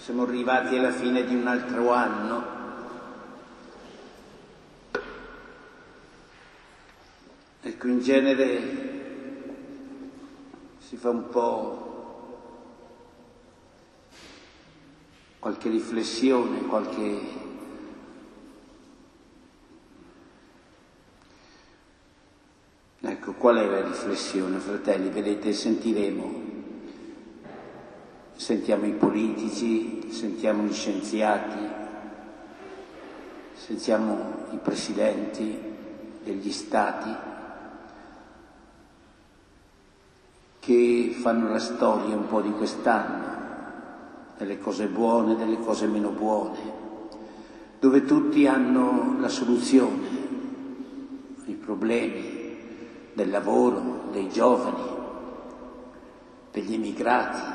Siamo arrivati alla fine di un altro anno. Ecco, in genere si fa un po' qualche riflessione, Ecco, qual è la riflessione, fratelli? Vedete, sentiamo i politici, sentiamo gli scienziati, sentiamo i presidenti degli stati che fanno la storia un po' di quest'anno, delle cose buone, delle cose meno buone, dove tutti hanno la soluzione ai problemi del lavoro, dei giovani, degli emigrati,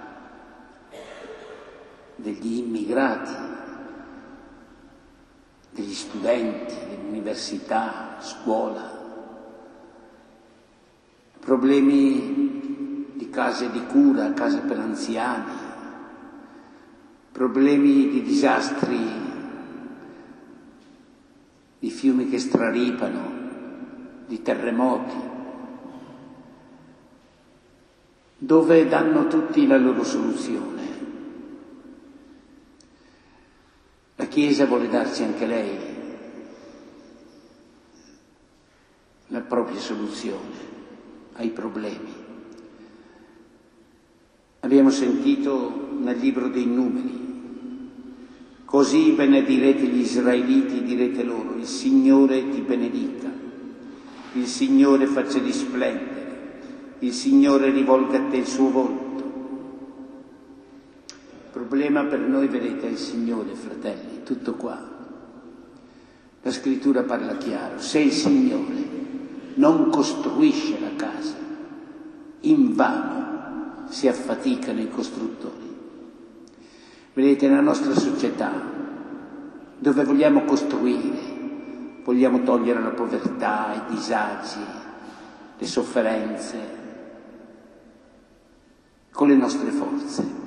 degli immigrati, degli studenti, dell'università, scuola, problemi di case di cura, case per anziani, problemi di disastri, di fiumi che straripano, di terremoti, dove danno tutti la loro soluzione. La Chiesa vuole darci anche lei la propria soluzione ai problemi. Abbiamo sentito nel libro dei Numeri: così benedirete gli israeliti, direte loro: il Signore ti benedica, il Signore faccia risplendere, il Signore rivolga a te il suo volto. Il problema per noi, vedete, è il Signore, fratelli, tutto qua. La Scrittura parla chiaro: se il Signore non costruisce la casa, invano si affaticano i costruttori. Vedete, nella nostra società, dove vogliamo costruire, vogliamo togliere la povertà, i disagi, le sofferenze, con le nostre forze.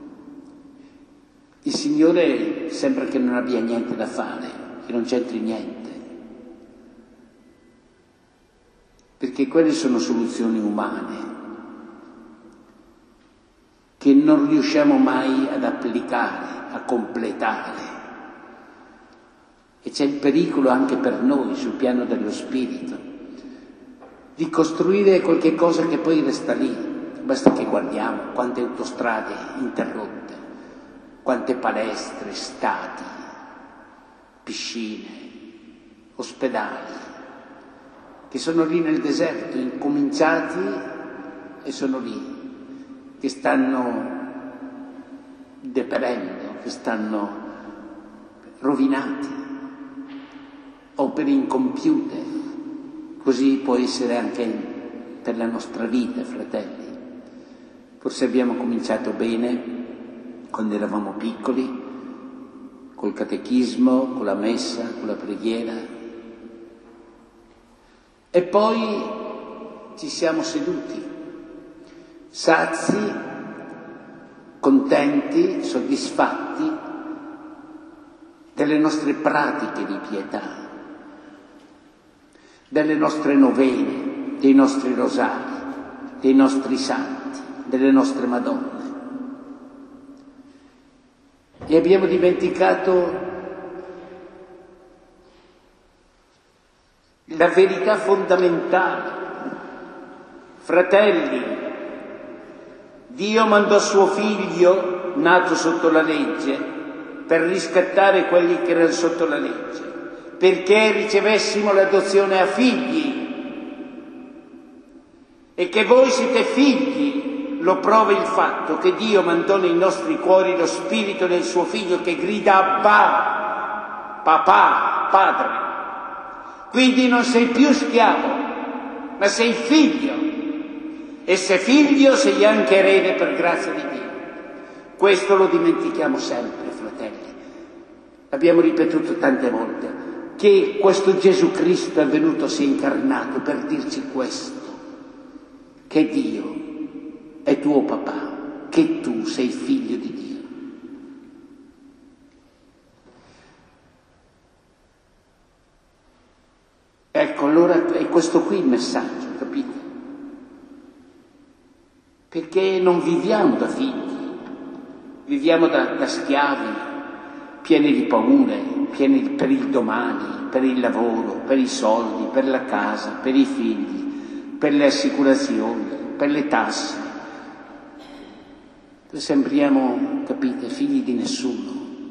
Il Signore sembra che non abbia niente da fare, che non c'entri niente, perché quelle sono soluzioni umane che non riusciamo mai ad applicare, a completare. E c'è il pericolo anche per noi, sul piano dello spirito, di costruire qualche cosa che poi resta lì. Basta che guardiamo quante autostrade interrotte, quante palestre, stadi, piscine, ospedali, che sono lì nel deserto, incominciati, e sono lì, che stanno deperendo, che stanno rovinati, opere incompiute. Così può essere anche per la nostra vita, fratelli. Forse abbiamo cominciato bene quando eravamo piccoli, col catechismo, con la messa, con la preghiera, e poi ci siamo seduti, sazi, contenti, soddisfatti delle nostre pratiche di pietà, delle nostre novene, dei nostri rosari, dei nostri santi, delle nostre Madonne. E abbiamo dimenticato la verità fondamentale. Fratelli, Dio mandò suo figlio, nato sotto la legge, per riscattare quelli che erano sotto la legge, perché ricevessimo l'adozione a figli, e che voi siete figli lo prova il fatto che Dio mandò nei nostri cuori lo spirito del suo figlio che grida Abba, papà, padre. Quindi non sei più schiavo, ma sei figlio, e se figlio sei anche erede per grazia di Dio. Questo lo dimentichiamo sempre, fratelli. Abbiamo ripetuto tante volte che questo Gesù Cristo è venuto, si è incarnato per dirci questo, che Dio è tuo papà, che tu sei figlio di Dio. questo qui il messaggio, capite? Perché non viviamo da figli, viviamo da schiavi, pieni di paure, pieni per il domani, per il lavoro, per i soldi, per la casa, per i figli, per le assicurazioni, per le tasse. Sembriamo, capite, figli di nessuno,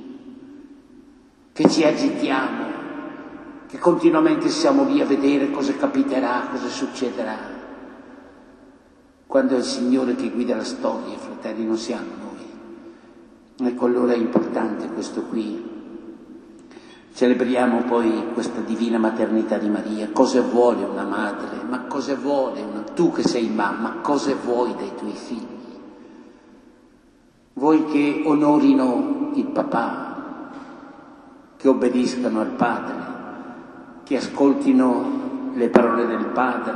che ci agitiamo, che continuamente siamo lì a vedere cosa capiterà, cosa succederà. Quando è il Signore che guida la storia, fratelli, non siamo noi. Ecco, allora è importante questo qui. Celebriamo poi questa divina maternità di Maria. Cosa vuole una madre? Ma cosa vuole tu che sei mamma? Cosa vuoi dai tuoi figli? Vuoi che onorino il papà, che obbediscano al padre, che ascoltino le parole del padre,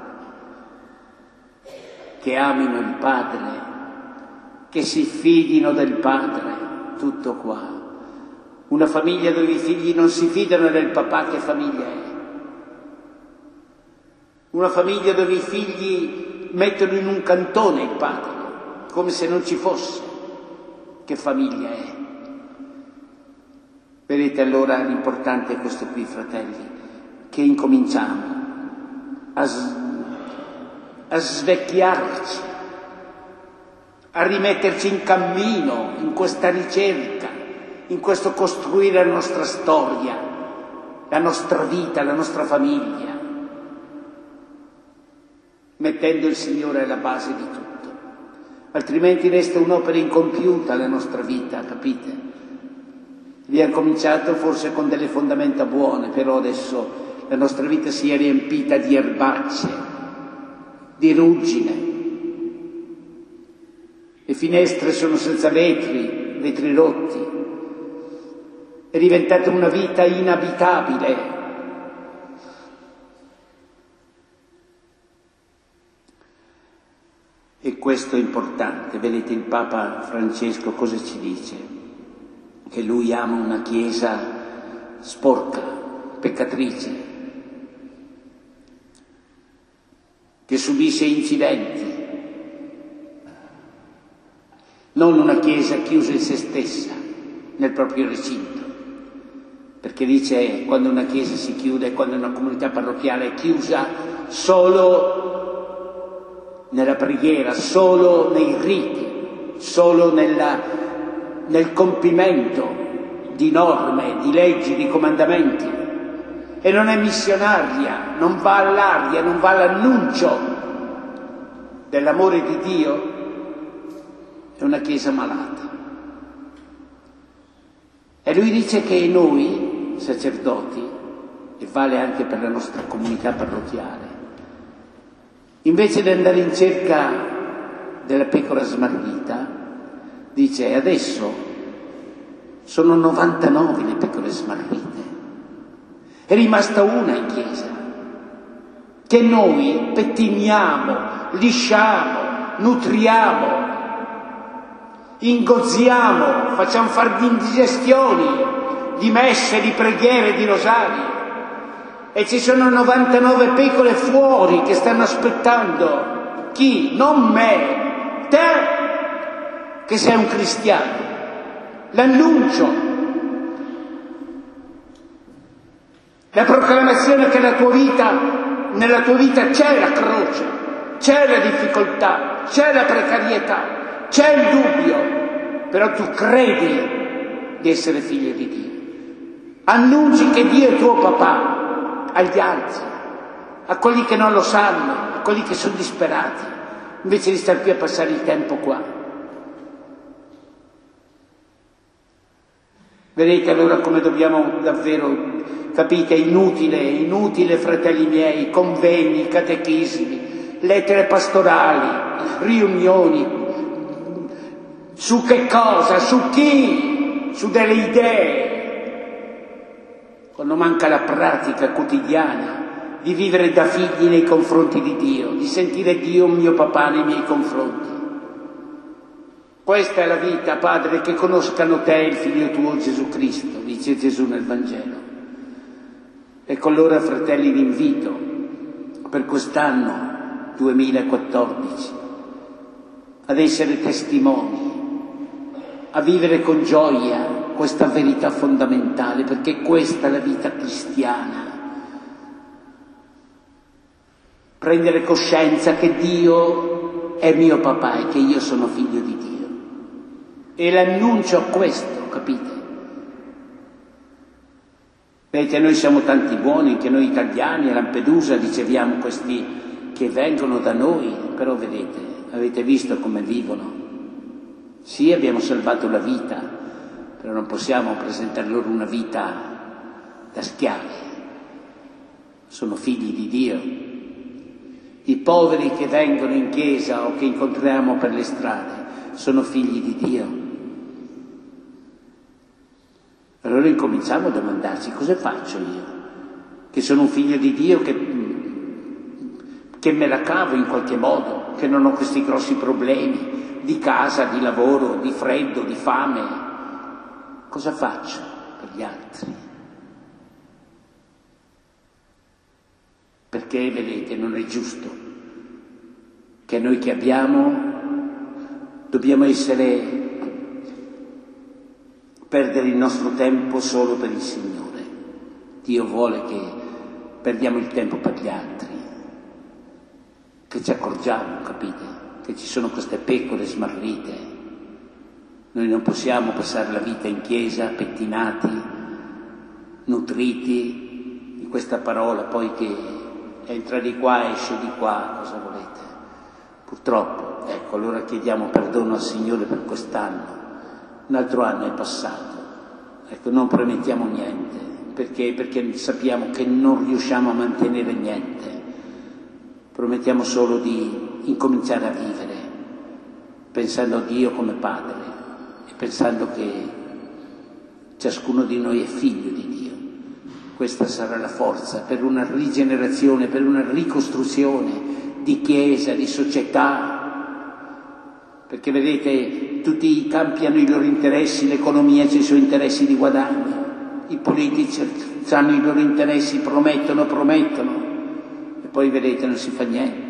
che amino il padre, che si fidino del padre, tutto qua. Una famiglia dove i figli non si fidano del papà, che famiglia è? Una famiglia dove i figli mettono in un cantone il padre, come se non ci fosse. Che famiglia è? Vedete, allora l'importante è questo qui, fratelli, che incominciamo a svecchiarci, a rimetterci in cammino, in questa ricerca, in questo costruire la nostra storia, la nostra vita, la nostra famiglia, mettendo il Signore alla base di tutto. Altrimenti resta un'opera incompiuta la nostra vita, capite? Abbiamo cominciato forse con delle fondamenta buone, però adesso la nostra vita si è riempita di erbacce, di ruggine. Le finestre sono senza vetri rotti. È diventata una vita inabitabile. E questo è importante. Vedete, il Papa Francesco cosa ci dice? Che lui ama una Chiesa sporca, peccatrice, che subisce incidenti, non una Chiesa chiusa in se stessa, nel proprio recinto. Perché dice, quando una Chiesa si chiude, quando una comunità parrocchiale è chiusa, solo nella preghiera, solo nei riti, solo nel compimento di norme, di leggi, di comandamenti, e non è missionaria, non va all'aria, non va all'annuncio dell'amore di Dio, è una Chiesa malata. E lui dice che noi, sacerdoti, e vale anche per la nostra comunità parrocchiale, invece di andare in cerca della pecora smarrita, dice adesso sono 99 le pecore smarrite, è rimasta una in chiesa, che noi pettiniamo, lisciamo, nutriamo, ingozziamo, facciamo fare di indigestioni, di messe, di preghiere, di rosari. E ci sono 99 pecore fuori che stanno aspettando. Chi? Non me, te che sei un cristiano. L'annuncio, la proclamazione che nella tua vita c'è la croce, c'è la difficoltà, c'è la precarietà, c'è il dubbio, però tu credi di essere figlio di Dio. Annunci che Dio è tuo papà agli altri, a quelli che non lo sanno, a quelli che sono disperati, invece di star qui a passare il tempo qua. Vedete allora come dobbiamo davvero, capite, inutile, fratelli miei, convegni, catechismi, lettere pastorali, riunioni, su che cosa, su chi, su delle idee, quando manca la pratica quotidiana di vivere da figli nei confronti di Dio, di sentire Dio mio papà nei miei confronti. Questa è la vita, Padre, che conoscano te, il Figlio tuo Gesù Cristo, dice Gesù nel Vangelo. Ecco allora, fratelli, vi invito per quest'anno 2014, ad essere testimoni, a vivere con gioia questa verità fondamentale, perché questa è la vita cristiana. Prendere coscienza che Dio è mio papà e che io sono figlio di Dio. E l'annuncio a questo, capite? Vedete, noi siamo tanti buoni, anche noi italiani, a Lampedusa riceviamo questi che vengono da noi, però vedete, avete visto come vivono? Sì, abbiamo salvato la vita, però non possiamo presentare loro una vita da schiavi. Sono figli di Dio. I poveri che vengono in chiesa o che incontriamo per le strade sono figli di Dio. Allora incominciamo a domandarci: cosa faccio io? Che sono un figlio di Dio, che me la cavo in qualche modo, che non ho questi grossi problemi di casa, di lavoro, di freddo, di fame. Cosa faccio per gli altri? Perché, vedete, non è giusto che noi che abbiamo dobbiamo perdere il nostro tempo solo per il Signore. Dio vuole che perdiamo il tempo per gli altri, che ci accorgiamo, capite? Che ci sono queste pecore smarrite. Noi non possiamo passare la vita in chiesa pettinati, nutriti di questa parola, poi che entra di qua, esce di qua, cosa volete? Purtroppo, ecco, allora chiediamo perdono al Signore per quest'anno. Un altro anno è passato, ecco, non promettiamo niente, perché sappiamo che non riusciamo a mantenere niente. Promettiamo solo di incominciare a vivere, pensando a Dio come Padre e pensando che ciascuno di noi è figlio di Dio. Questa sarà la forza per una rigenerazione, per una ricostruzione di chiesa, di società. Perché vedete, tutti i campi hanno i loro interessi, l'economia ha i suoi interessi di guadagno, i politici hanno i loro interessi, promettono, e poi vedete non si fa niente.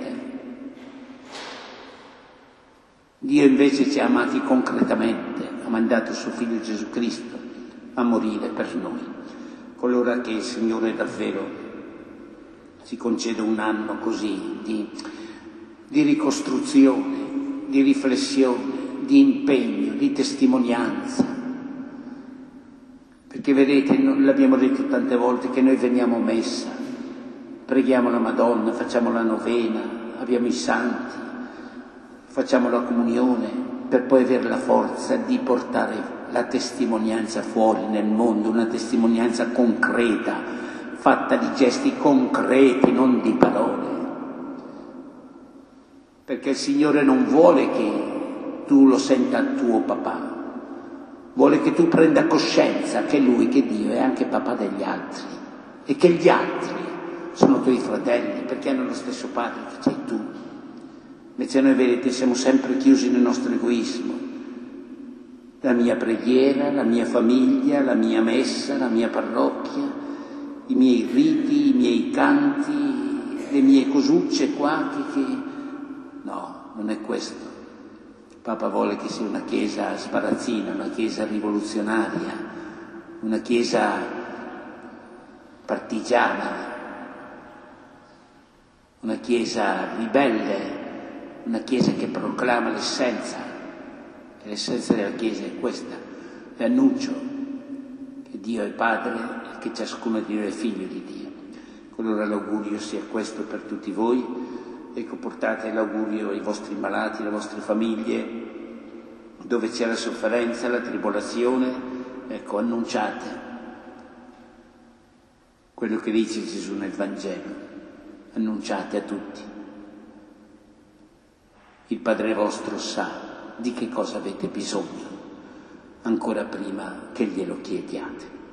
Dio invece ci ha amati concretamente, ha mandato suo Figlio Gesù Cristo a morire per noi. Allora che il Signore davvero ci conceda un anno così di ricostruzione, di riflessione, di impegno, di testimonianza. Perché vedete, l'abbiamo detto tante volte, che noi veniamo a messa, preghiamo la Madonna, facciamo la novena, abbiamo i santi, facciamo la comunione, per poi avere la forza di portare la testimonianza fuori nel mondo, una testimonianza concreta, fatta di gesti concreti, non di parole. Perché il Signore non vuole che tu lo senta tuo papà, vuole che tu prenda coscienza che Lui, che Dio, è anche papà degli altri e che gli altri sono tuoi fratelli perché hanno lo stesso padre che c'hai tu. Invece noi, vedete, siamo sempre chiusi nel nostro egoismo. La mia preghiera, la mia famiglia, la mia messa, la mia parrocchia, i miei riti, i miei canti, le mie cosucce qua, No, non è questo. Papa vuole che sia una chiesa sbarazzina, una chiesa rivoluzionaria, una chiesa partigiana, una chiesa ribelle, una chiesa che proclama l'essenza. E l'essenza della chiesa è questa, l'annuncio che Dio è Padre e che ciascuno di noi è figlio di Dio. Allora l'augurio sia questo per tutti voi. Ecco, portate l'augurio ai vostri malati, alle vostre famiglie, dove c'è la sofferenza, la tribolazione, ecco, annunciate quello che dice Gesù nel Vangelo, annunciate a tutti. Il Padre vostro sa di che cosa avete bisogno, ancora prima che glielo chiediate.